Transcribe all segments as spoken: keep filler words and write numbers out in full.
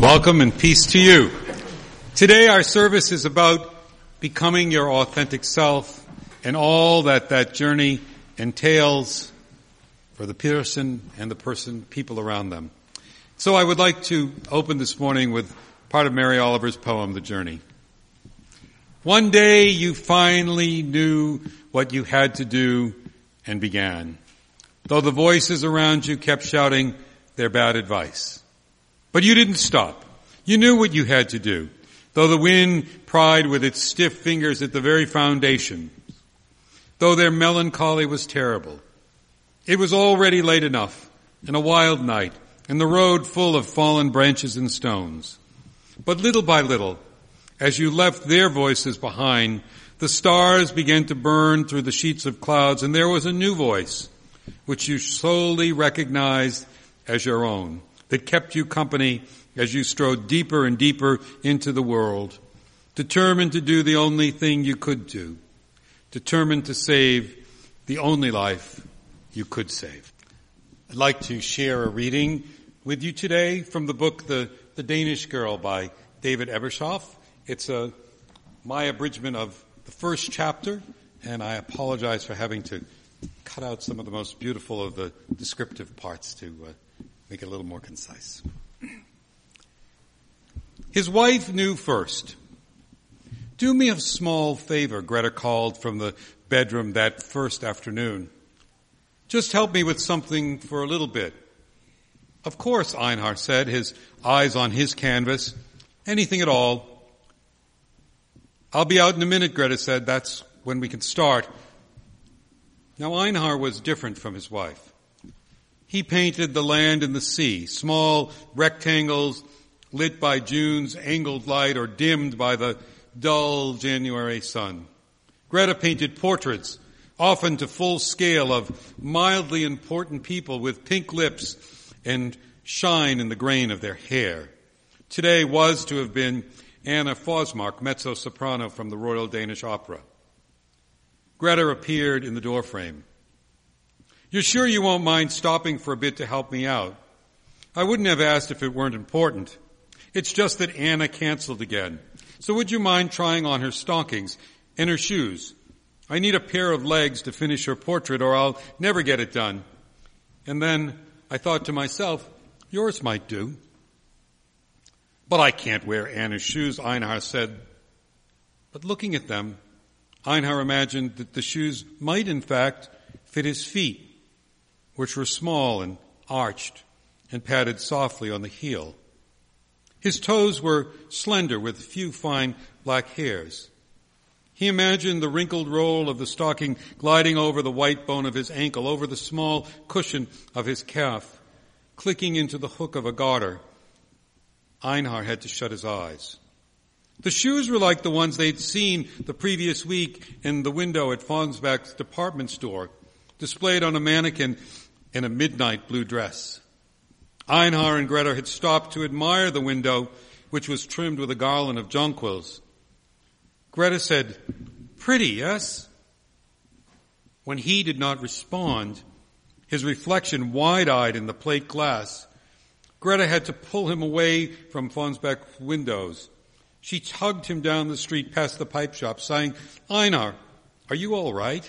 Welcome and peace to you. Today our service is about becoming your authentic self and all that that journey entails for the person and the person, people around them. So I would like to open this morning with part of Mary Oliver's poem, The Journey. One day you finally knew what you had to do and began, though the voices around you kept shouting their bad advice. But you didn't stop. You knew what you had to do, though the wind pried with its stiff fingers at the very foundation, though their melancholy was terrible. It was already late enough, and a wild night, and the road full of fallen branches and stones. But little by little, as you left their voices behind, the stars began to burn through the sheets of clouds, and there was a new voice, which you slowly recognized as your own, that kept you company as you strode deeper and deeper into the world, determined to do the only thing you could do, determined to save the only life you could save. I'd like to share a reading with you today from the book The, the Danish Girl by David Ebershoff. It's a my abridgment of the first chapter, and I apologize for having to cut out some of the most beautiful of the descriptive parts to uh, make it a little more concise. His wife knew first. "Do me a small favor," Greta called from the bedroom that first afternoon. "Just help me with something for a little bit." "Of course," Einar said, his eyes on his canvas. "Anything at all." "I'll be out in a minute," Greta said. "That's when we can start." Now Einar was different from his wife. He painted the land and the sea, small rectangles lit by June's angled light or dimmed by the dull January sun. Greta painted portraits, often to full scale, of mildly important people with pink lips and shine in the grain of their hair. Today was to have been Anna Fosmark, mezzo-soprano from the Royal Danish Opera. Greta appeared in the doorframe. "You're sure you won't mind stopping for a bit to help me out? I wouldn't have asked if it weren't important. It's just that Anna canceled again. So would you mind trying on her stockings and her shoes? I need a pair of legs to finish her portrait or I'll never get it done." And then I thought to myself, yours might do. "But I can't wear Anna's shoes," Einar said. But looking at them, Einar imagined that the shoes might in fact fit his feet, which were small and arched and padded softly on the heel. His toes were slender with few fine black hairs. He imagined the wrinkled roll of the stocking gliding over the white bone of his ankle, over the small cushion of his calf, clicking into the hook of a garter. Einar had to shut his eyes. The shoes were like the ones they'd seen the previous week in the window at Fonsback's department store, displayed on a mannequin in a midnight blue dress. Einar and Greta had stopped to admire the window, which was trimmed with a garland of jonquils. Greta said, "Pretty, yes?" When he did not respond, his reflection wide-eyed in the plate glass, Greta had to pull him away from Fonsback's windows. She tugged him down the street past the pipe shop, saying, "Einar, are you all right?"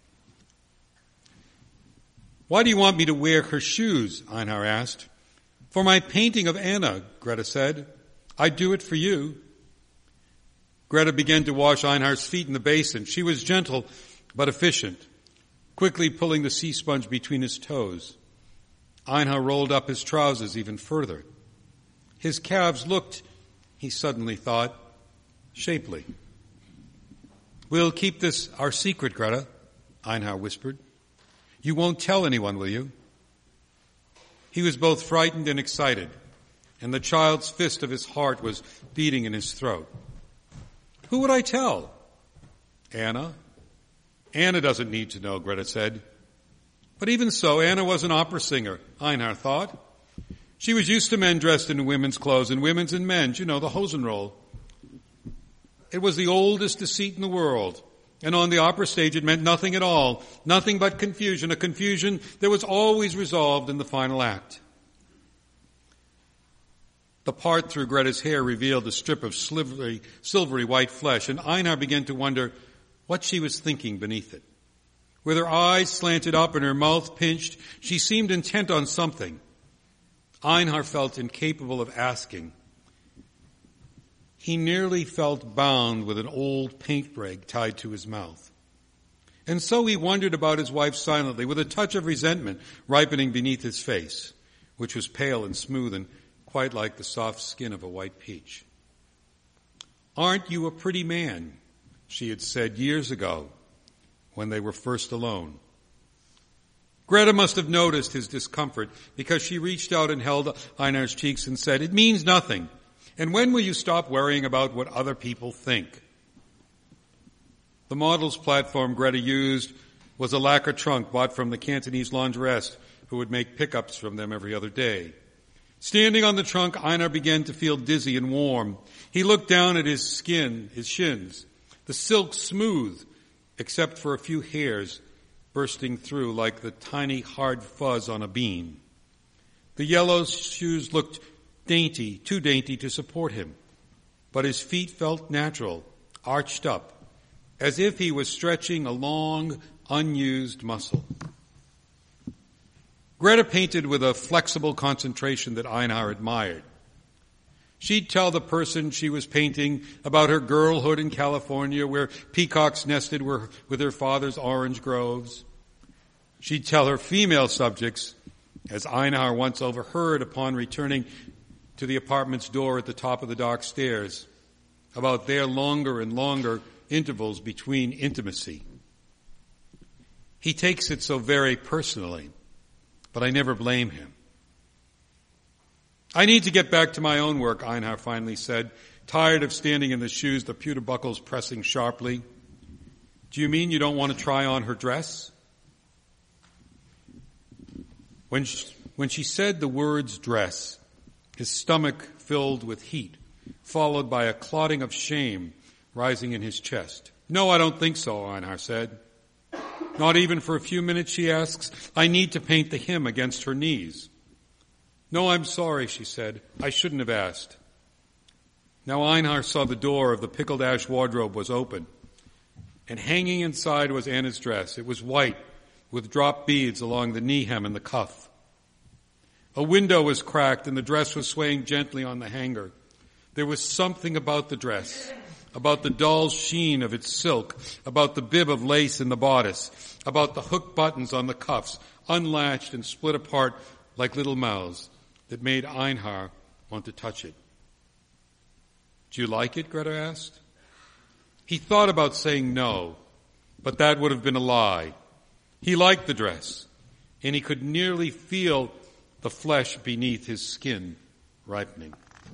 "Why do you want me to wear her shoes?" Einar asked. "For my painting of Anna," Greta said. "I'd do it for you." Greta began to wash Einar's feet in the basin. She was gentle but efficient, quickly pulling the sea sponge between his toes. Einar rolled up his trousers even further. His calves looked, he suddenly thought, shapely. "We'll keep this our secret, Greta," Einar whispered. "You won't tell anyone, will you?" He was both frightened and excited, and the child's fist of his heart was beating in his throat. "Who would I tell?" "Anna." "Anna doesn't need to know," Greta said. But even so, Anna was an opera singer, Einar thought. She was used to men dressed in women's clothes and women's in men's, you know, the Hosenroll. It was the oldest deceit in the world. And on the opera stage it meant nothing at all, nothing but confusion, a confusion that was always resolved in the final act. The part through Greta's hair revealed a strip of silvery, silvery white flesh, and Einar began to wonder what she was thinking beneath it. With her eyes slanted up and her mouth pinched, she seemed intent on something. Einar felt incapable of asking. He nearly felt bound with an old paint rag tied to his mouth. And so he wondered about his wife silently, with a touch of resentment ripening beneath his face, which was pale and smooth and quite like the soft skin of a white peach. "Aren't you a pretty man?" she had said years ago when they were first alone. Greta must have noticed his discomfort because she reached out and held Einar's cheeks and said, "It means nothing. And when will you stop worrying about what other people think?" The model's platform Greta used was a lacquer trunk bought from the Cantonese laundress who would make pickups from them every other day. Standing on the trunk, Einar began to feel dizzy and warm. He looked down at his skin, his shins, the silk smooth, except for a few hairs bursting through like the tiny hard fuzz on a bean. The yellow shoes looked dainty, too dainty to support him, but his feet felt natural, arched up, as if he was stretching a long, unused muscle. Greta painted with a flexible concentration that Einar admired. She'd tell the person she was painting about her girlhood in California where peacocks nested with her father's orange groves. She'd tell her female subjects, as Einar once overheard upon returning to the apartment's door at the top of the dark stairs, about their longer and longer intervals between intimacy. He takes it so very personally, but I never blame him. "I need to get back to my own work," Einar finally said, tired of standing in the shoes, the pewter buckles pressing sharply. "Do you mean you don't want to try on her dress?" When she, when she said the words dress, his stomach filled with heat, followed by a clotting of shame rising in his chest. "No, I don't think so," Einar said. "Not even for a few minutes," she asks. "I need to paint the hymn against her knees." "No, I'm sorry," she said. "I shouldn't have asked." Now Einar saw the door of the pickled ash wardrobe was open, and hanging inside was Anna's dress. It was white, with drop beads along the knee hem and the cuff. A window was cracked, and the dress was swaying gently on the hanger. There was something about the dress, about the dull sheen of its silk, about the bib of lace in the bodice, about the hook buttons on the cuffs, unlatched and split apart like little mouths, that made Einar want to touch it. "Do you like it?" Greta asked. He thought about saying no, but that would have been a lie. He liked the dress, and he could nearly feel the flesh beneath his skin ripening.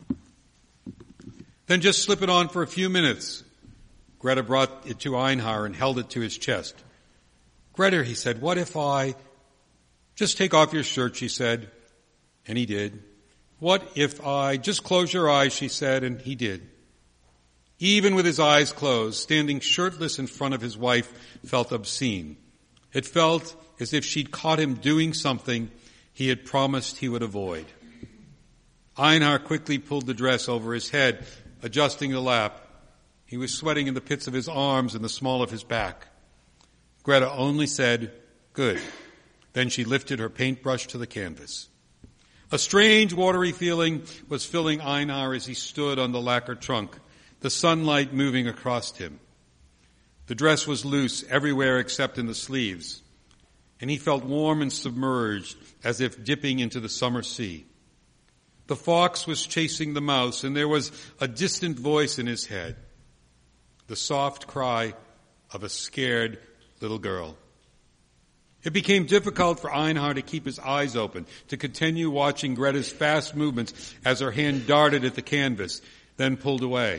"Then just slip it on for a few minutes." Greta brought it to Einar and held it to his chest. "Greta," he said, "what if I—" "Just take off your shirt," she said, and he did. "What if I—" "Just close your eyes," she said, and he did. Even with his eyes closed, standing shirtless in front of his wife felt obscene. It felt as if she'd caught him doing something he had promised he would avoid. Einar quickly pulled the dress over his head, adjusting the lap. He was sweating in the pits of his arms and the small of his back. Greta only said, "Good." Then she lifted her paintbrush to the canvas. A strange watery feeling was filling Einar as he stood on the lacquer trunk, the sunlight moving across him. The dress was loose everywhere except in the sleeves, and he felt warm and submerged as if dipping into the summer sea. The fox was chasing the mouse, and there was a distant voice in his head, the soft cry of a scared little girl. It became difficult for Einar to keep his eyes open, to continue watching Greta's fast movements as her hand darted at the canvas, then pulled away.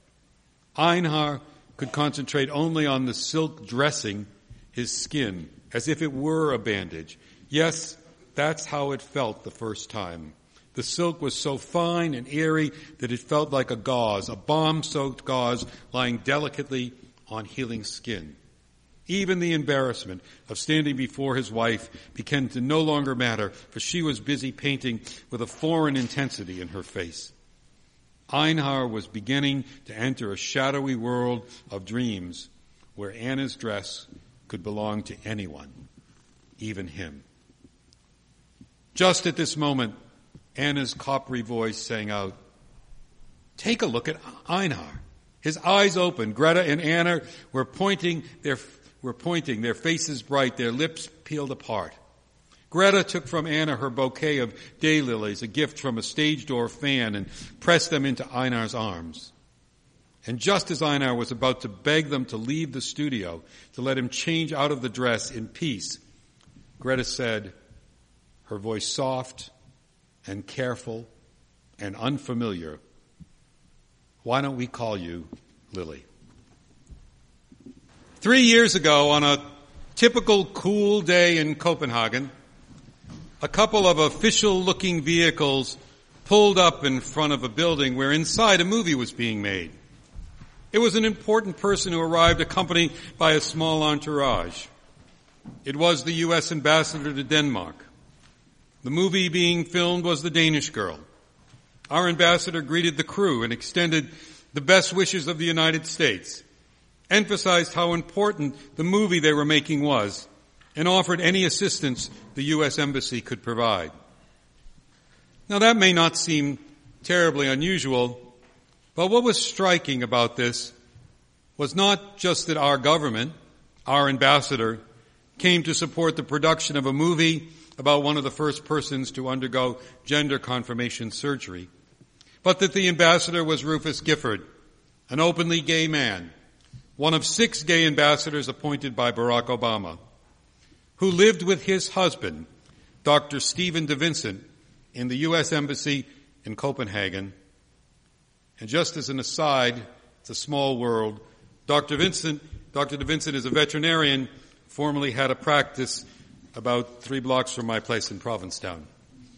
Einar could concentrate only on the silk dressing his skin, as if it were a bandage. Yes, that's how it felt the first time. The silk was so fine and airy that it felt like a gauze, a balm-soaked gauze lying delicately on healing skin. Even the embarrassment of standing before his wife began to no longer matter, for she was busy painting with a foreign intensity in her face. Einar was beginning to enter a shadowy world of dreams where Anna's dress could belong to anyone, even him. Just at this moment, Anna's coppery voice sang out, "Take a look at Einar." His eyes opened. Greta and Anna were pointing their, were pointing, their faces bright, their lips peeled apart. Greta took from Anna her bouquet of daylilies, a gift from a stage door fan, and pressed them into Einar's arms. And just as Einar was about to beg them to leave the studio, to let him change out of the dress in peace, Greta said, her voice soft and careful and unfamiliar, "Why don't we call you Lily?" Three years ago, on a typical cool day in Copenhagen, a couple of official-looking vehicles pulled up in front of a building where inside a movie was being made. It was an important person who arrived accompanied by a small entourage. It was the U S ambassador to Denmark. The movie being filmed was The Danish Girl. Our ambassador greeted the crew and extended the best wishes of the United States, emphasized how important the movie they were making was, and offered any assistance the U S Embassy could provide. Now that may not seem terribly unusual, but what was striking about this was not just that our government, our ambassador, came to support the production of a movie about one of the first persons to undergo gender confirmation surgery, but that the ambassador was Rufus Gifford, an openly gay man, one of six gay ambassadors appointed by Barack Obama, who lived with his husband, Doctor Stephen de Vincent, in the U S Embassy in Copenhagen. And just as an aside, it's a small world, Doctor Vincent, Doctor de Vincent is a veterinarian, formerly had a practice about three blocks from my place in Provincetown.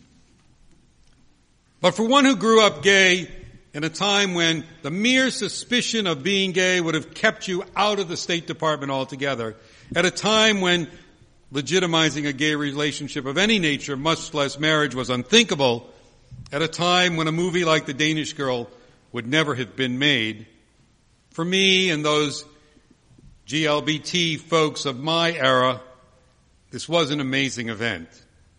But for one who grew up gay in a time when the mere suspicion of being gay would have kept you out of the State Department altogether, at a time when legitimizing a gay relationship of any nature, much less marriage, was unthinkable, at a time when a movie like The Danish Girl would never have been made, for me and those G L B T folks of my era, this was an amazing event.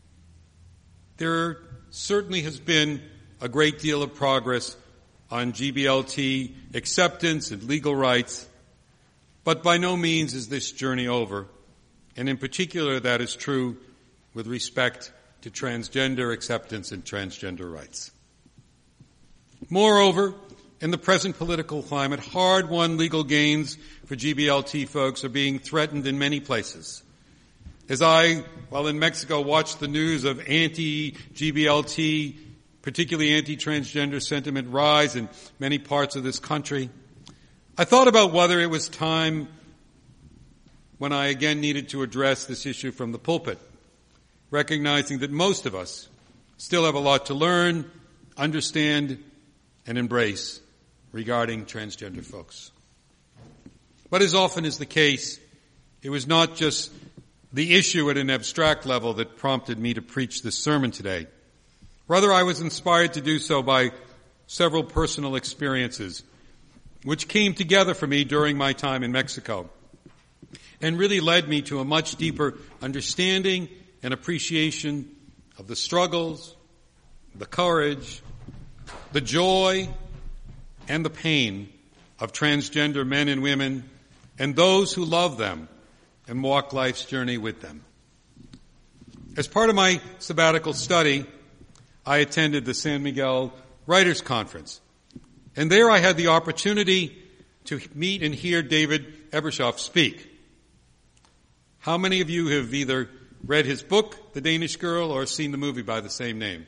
There certainly has been a great deal of progress on G B L T acceptance and legal rights, but by no means is this journey over. And in particular, that is true with respect to transgender acceptance and transgender rights. Moreover, in the present political climate, hard-won legal gains for G B L T folks are being threatened in many places. As I, while in Mexico, watched the news of anti-G B L T, particularly anti-transgender sentiment rise in many parts of this country, I thought about whether it was time when I again needed to address this issue from the pulpit, recognizing that most of us still have a lot to learn, understand, and embrace regarding transgender folks. But as often is the case, it was not just the issue at an abstract level that prompted me to preach this sermon today. Rather, I was inspired to do so by several personal experiences which came together for me during my time in Mexico and really led me to a much deeper understanding and appreciation of the struggles, the courage, the joy, and the pain of transgender men and women and those who love them and walk life's journey with them. As part of my sabbatical study, I attended the San Miguel Writers Conference, and there I had the opportunity to meet and hear David Ebershoff speak. How many of you have either read his book, The Danish Girl, or seen the movie by the same name?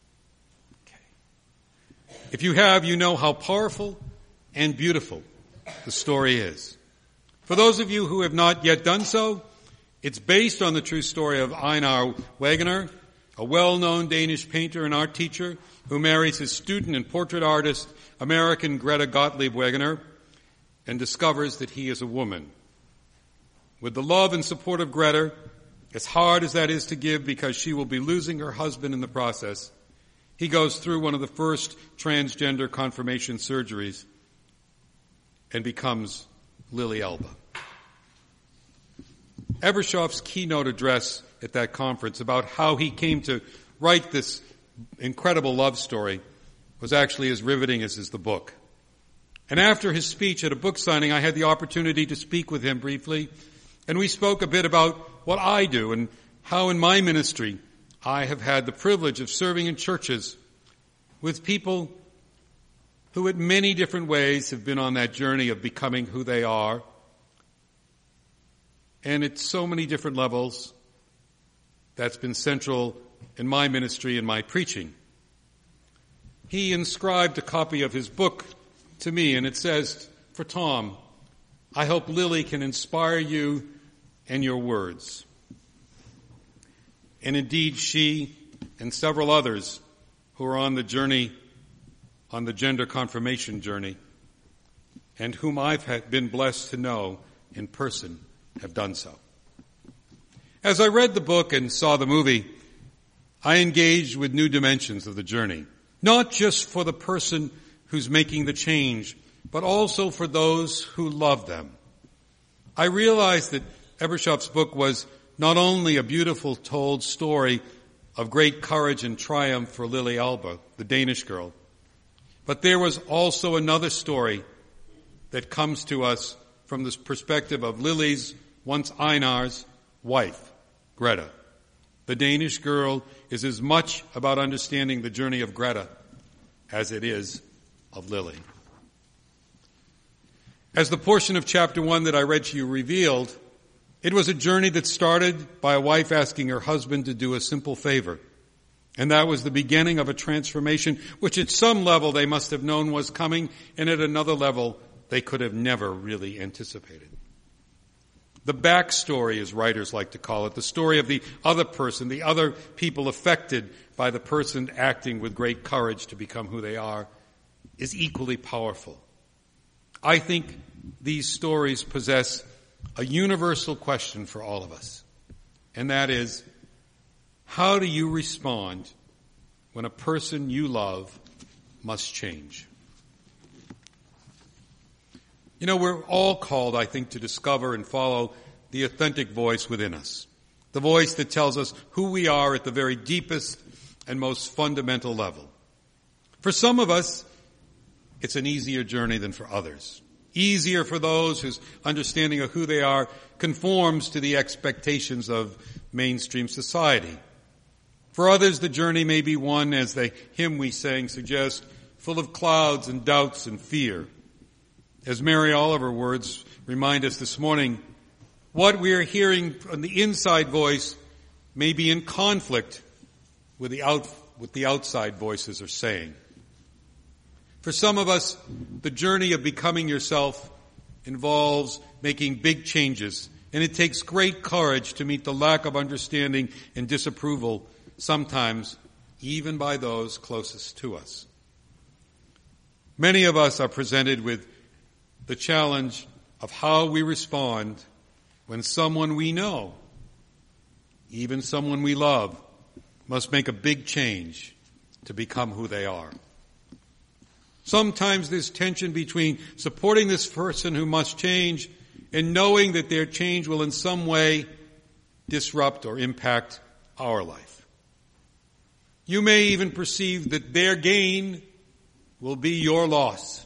Okay. If you have, you know how powerful and beautiful the story is. For those of you who have not yet done so, it's based on the true story of Einar Wegener, a well-known Danish painter and art teacher who marries his student and portrait artist, American Greta Gottlieb Wegener, and discovers that he is a woman. With the love and support of Greta, as hard as that is to give because she will be losing her husband in the process, He goes through one of the first transgender confirmation surgeries and becomes Lily Elba. Ebershoff's keynote address at that conference about how he came to write this incredible love story was actually as riveting as is the book. And after his speech at a book signing, I had the opportunity to speak with him briefly, and we spoke a bit about what I do and how in my ministry I have had the privilege of serving in churches with people who in many different ways have been on that journey of becoming who they are, and at so many different levels. That's been central in my ministry and my preaching. He inscribed a copy of his book to me, and it says, "For Tom, I hope Lily can inspire you and your words." And indeed, she and several others who are on the journey, on the gender confirmation journey, and whom I've had been blessed to know in person, have done so. As I read the book and saw the movie, I engaged with new dimensions of the journey, not just for the person who's making the change, but also for those who love them. I realized that Ebershoff's book was not only a beautiful told story of great courage and triumph for Lily Elba, the Danish girl, but there was also another story that comes to us from the perspective of Lily's, once Einar's, wife, Greta. The Danish girl is as much about understanding the journey of Greta as it is of Lily. As the portion of chapter one that I read to you revealed, it was a journey that started by a wife asking her husband to do a simple favor. And that was the beginning of a transformation which at some level they must have known was coming, and at another level they could have never really anticipated. The backstory, as writers like to call it, the story of the other person, the other people affected by the person acting with great courage to become who they are, is equally powerful. I think these stories possess a universal question for all of us, and that is, how do you respond when a person you love must change? You know, we're all called, I think, to discover and follow the authentic voice within us, the voice that tells us who we are at the very deepest and most fundamental level. For some of us, it's an easier journey than for others. Easier for those whose understanding of who they are conforms to the expectations of mainstream society. For others, the journey may be one, as the hymn we sang suggests, full of clouds and doubts and fear. As Mary Oliver words remind us this morning, what we are hearing from the inside voice may be in conflict with the out, with the outside voices are saying. For some of us, the journey of becoming yourself involves making big changes, and it takes great courage to meet the lack of understanding and disapproval, sometimes even by those closest to us. Many of us are presented with the challenge of how we respond when someone we know, even someone we love, must make a big change to become who they are. Sometimes there's tension between supporting this person who must change and knowing that their change will in some way disrupt or impact our life. You may even perceive that their gain will be your loss.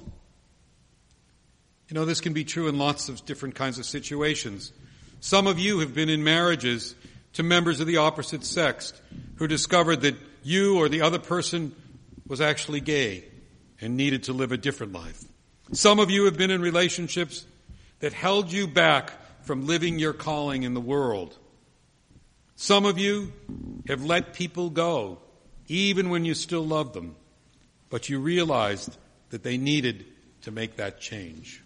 You know, this can be true in lots of different kinds of situations. Some of you have been in marriages to members of the opposite sex who discovered that you or the other person was actually gay and needed to live a different life. Some of you have been in relationships that held you back from living your calling in the world. Some of you have let people go, even when you still love them, but you realized that they needed to make that change.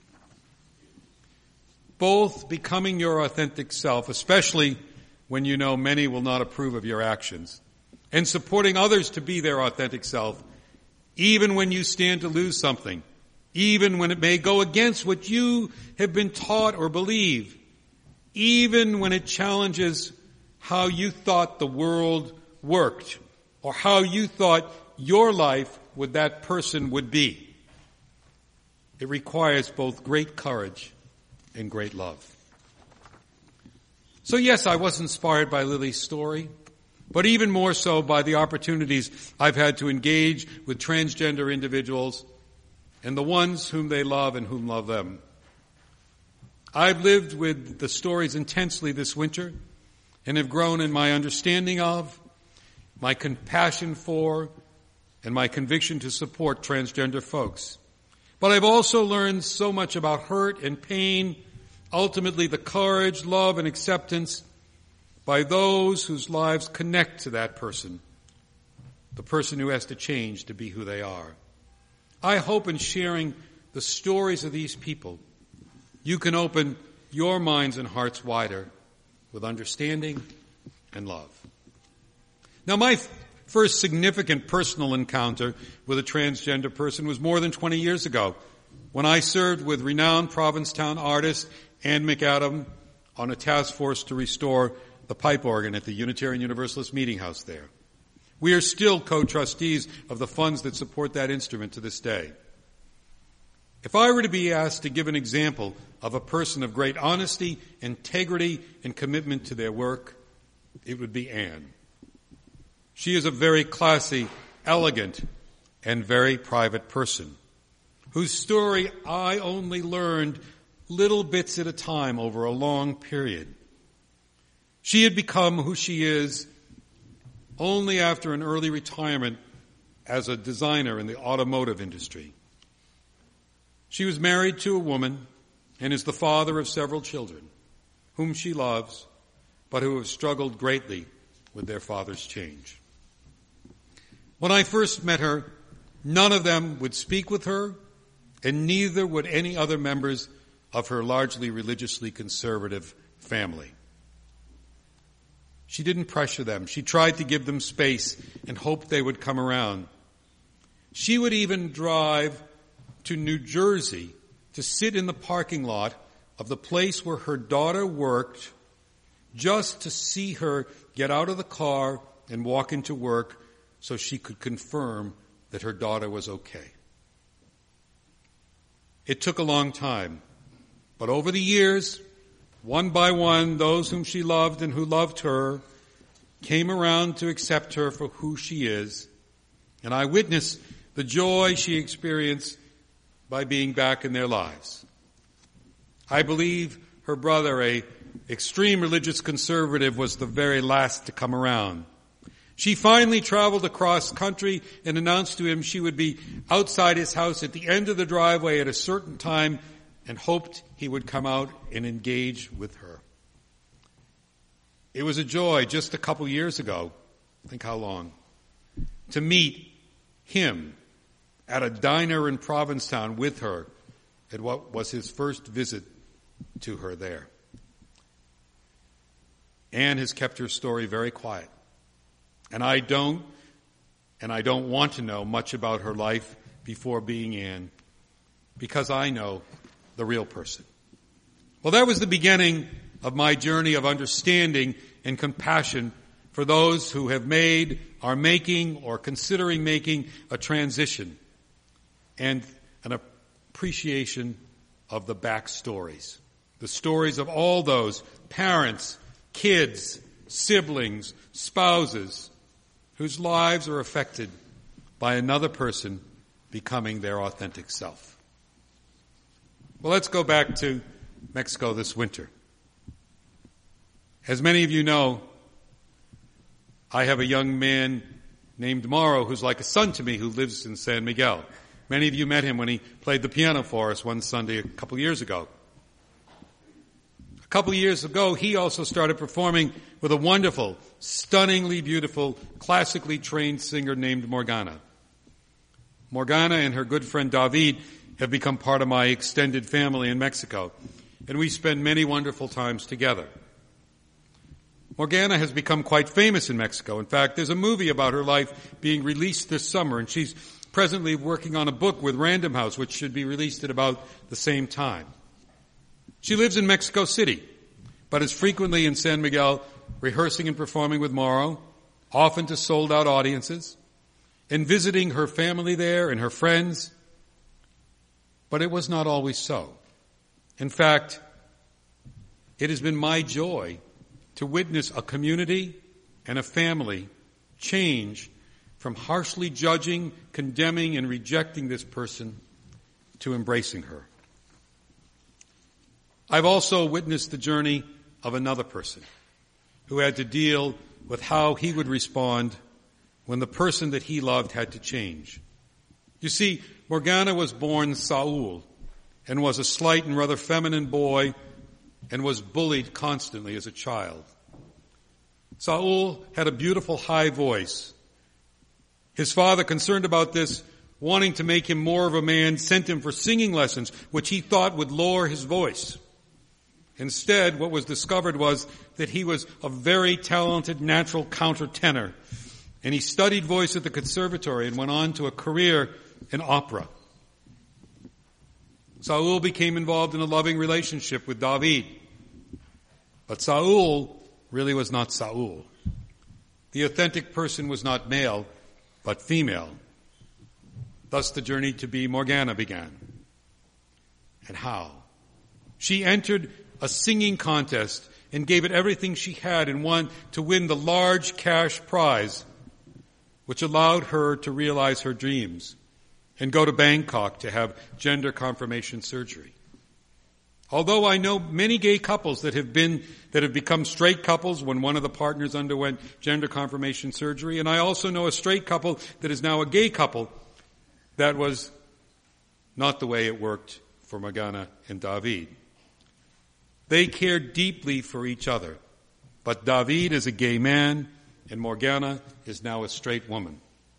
Both becoming your authentic self, especially when you know many will not approve of your actions, and supporting others to be their authentic self, even when you stand to lose something, even when it may go against what you have been taught or believe, even when it challenges how you thought the world worked or how you thought your life with that person would be. It requires both great courage and great love. So yes, I was inspired by Lily's story, but even more so by the opportunities I've had to engage with transgender individuals and the ones whom they love and whom love them. I've lived with the stories intensely this winter and have grown in my understanding of, my compassion for, and my conviction to support transgender folks. But I've also learned so much about hurt and pain, ultimately the courage, love, and acceptance by those whose lives connect to that person, the person who has to change to be who they are. I hope in sharing the stories of these people, you can open your minds and hearts wider with understanding and love. Now, my f- first significant personal encounter with a transgender person was more than twenty years ago, when I served with renowned Provincetown artist Anne McAdam on a task force to restore the pipe organ at the Unitarian Universalist Meeting House there. We are still co-trustees of the funds that support that instrument to this day. If I were to be asked to give an example of a person of great honesty, integrity, and commitment to their work, it would be Anne. She is a very classy, elegant, and very private person, whose story I only learned little bits at a time over a long period. She had become who she is only after an early retirement as a designer in the automotive industry. She was married to a woman and is the father of several children, whom she loves, but who have struggled greatly with their father's change. When I first met her, none of them would speak with her, and neither would any other members of her largely religiously conservative family. She didn't pressure them. She tried to give them space and hoped they would come around. She would even drive to New Jersey to sit in the parking lot of the place where her daughter worked just to see her get out of the car and walk into work so she could confirm that her daughter was okay. It took a long time, but over the years, one by one, those whom she loved and who loved her came around to accept her for who she is, and I witnessed the joy she experienced by being back in their lives. I believe her brother, a extreme religious conservative, was the very last to come around. She finally traveled across country and announced to him she would be outside his house at the end of the driveway at a certain time and hoped he would come out and engage with her. It was a joy just a couple years ago, think how long, to meet him at a diner in Provincetown with her at what was his first visit to her there. Anne has kept her story very quiet. And I don't, and I don't want to know much about her life before being Anne, because I know the real person. Well, that was the beginning of my journey of understanding and compassion for those who have made, are making, or considering making a transition, and an appreciation of the backstories, the stories of all those parents, kids, siblings, spouses, whose lives are affected by another person becoming their authentic self. Well, let's go back to Mexico this winter. As many of you know, I have a young man named Mauro who's like a son to me who lives in San Miguel. Many of you met him when he played the piano for us one Sunday a couple years ago. A couple years ago, he also started performing with a wonderful, stunningly beautiful, classically trained singer named Morgana. Morgana and her good friend David have become part of my extended family in Mexico, and we spend many wonderful times together. Morgana has become quite famous in Mexico. In fact, there's a movie about her life being released this summer, and she's presently working on a book with Random House, which should be released at about the same time. She lives in Mexico City, but is frequently in San Miguel rehearsing and performing with Mauro, often to sold-out audiences. and visiting her family there and her friends. But it was not always so. In fact, it has been my joy to witness a community and a family change from harshly judging, condemning, and rejecting this person to embracing her. I've also witnessed the journey of another person who had to deal with how he would respond when the person that he loved had to change. You see, Morgana was born Saul and was a slight and rather feminine boy and was bullied constantly as a child. Saul had a beautiful high voice. His father, concerned about this, wanting to make him more of a man, sent him for singing lessons, which he thought would lower his voice. Instead, what was discovered was that he was a very talented natural countertenor, and he studied voice at the conservatory and went on to a career in opera. Saul became involved in a loving relationship with David. But Saul really was not Saul. The authentic person was not male, but female. Thus the journey to be Morgana began. And how? She entered a singing contest and gave it everything she had and won to win the large cash prize, which allowed her to realize her dreams and go to Bangkok to have gender confirmation surgery. Although I know many gay couples that have been, that have become straight couples when one of the partners underwent gender confirmation surgery, and I also know a straight couple that is now a gay couple, that was not the way it worked for Morgana and David. They cared deeply for each other, but David is a gay man and Morgana is now a straight woman.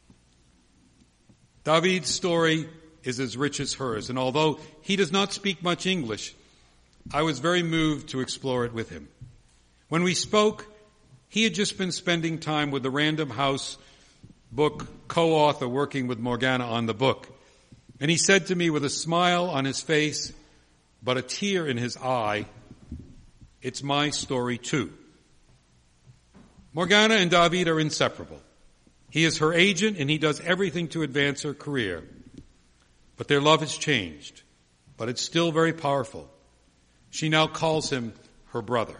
David's story is as rich as hers, and although he does not speak much English, I was very moved to explore it with him. When we spoke, he had just been spending time with the Random House book co-author working with Morgana on the book. And he said to me with a smile on his face, but a tear in his eye, "It's my story too." Morgana and David are inseparable. He is her agent and he does everything to advance her career. But their love has changed, but it's still very powerful. She now calls him her brother.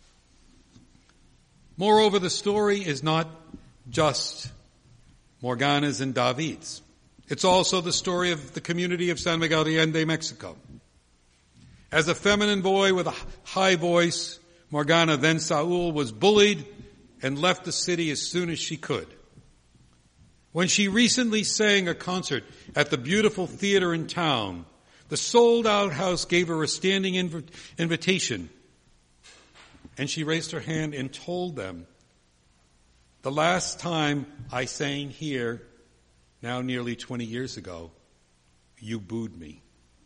Moreover, the story is not just Morgana's and David's. It's also the story of the community of San Miguel de Allende, Mexico. As a feminine boy with a high voice, Morgana, then Saul, was bullied and left the city as soon as she could. When she recently sang a concert at the beautiful theater in town, the sold-out house gave her a standing inv- invitation, and she raised her hand and told them, "The last time I sang here, now nearly twenty years ago, you booed me."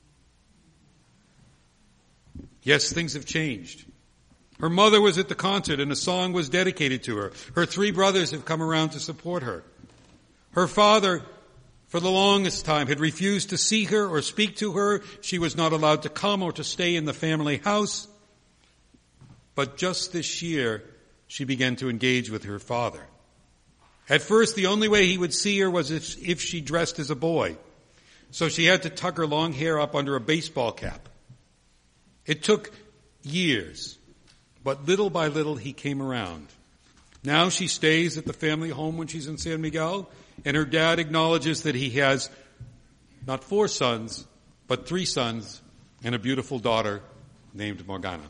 Yes, things have changed. Her mother was at the concert and a song was dedicated to her. Her three brothers have come around to support her. Her father, for the longest time, had refused to see her or speak to her. She was not allowed to come or to stay in the family house. But just this year, she began to engage with her father. At first, the only way he would see her was if, if she dressed as a boy. So she had to tuck her long hair up under a baseball cap. It took years, but little by little he came around. Now she stays at the family home when she's in San Miguel, and her dad acknowledges that he has not four sons, but three sons and a beautiful daughter named Morgana.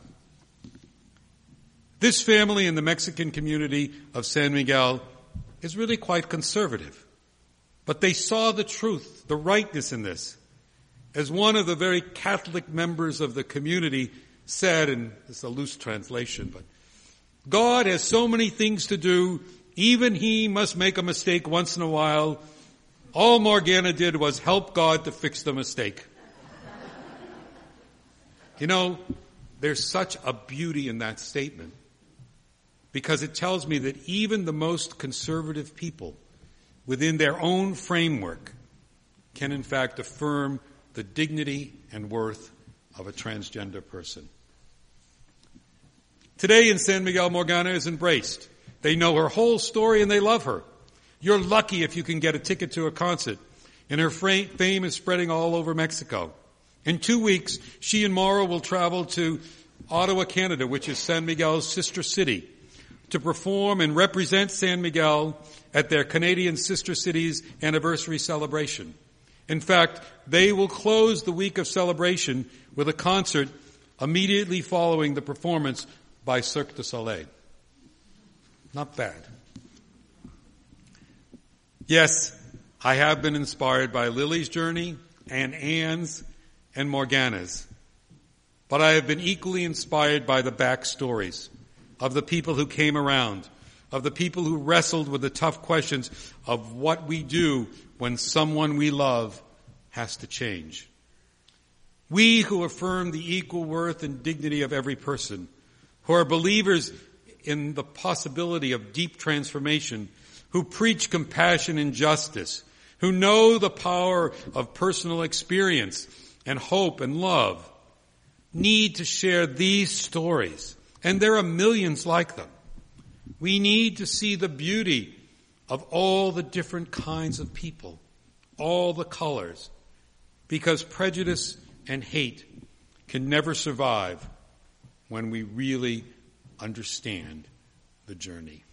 This family in the Mexican community of San Miguel is really quite conservative. But they saw the truth, the rightness in this. As one of the very Catholic members of the community said, and it's a loose translation, but God has so many things to do, even he must make a mistake once in a while. All Morgana did was help God to fix the mistake. You know, there's such a beauty in that statement, because it tells me that even the most conservative people within their own framework can in fact affirm the dignity and worth of a transgender person. Today in San Miguel, Morgana is embraced. They know her whole story and they love her. You're lucky if you can get a ticket to a concert. And her fame is spreading all over Mexico. In two weeks, she and Maura will travel to Ottawa, Canada, which is San Miguel's sister city, to perform and represent San Miguel at their Canadian Sister Cities anniversary celebration. In fact, they will close the week of celebration with a concert immediately following the performance by Cirque du Soleil. Not bad. Yes, I have been inspired by Lily's journey and Anne's and Morgana's. But I have been equally inspired by the backstories of the people who came around, of the people who wrestled with the tough questions of what we do when someone we love has to change. We who affirm the equal worth and dignity of every person, who are believers in the possibility of deep transformation, who preach compassion and justice, who know the power of personal experience and hope and love, need to share these stories. And there are millions like them. We need to see the beauty of all the different kinds of people, all the colors, because prejudice and hate can never survive when we really understand the journey.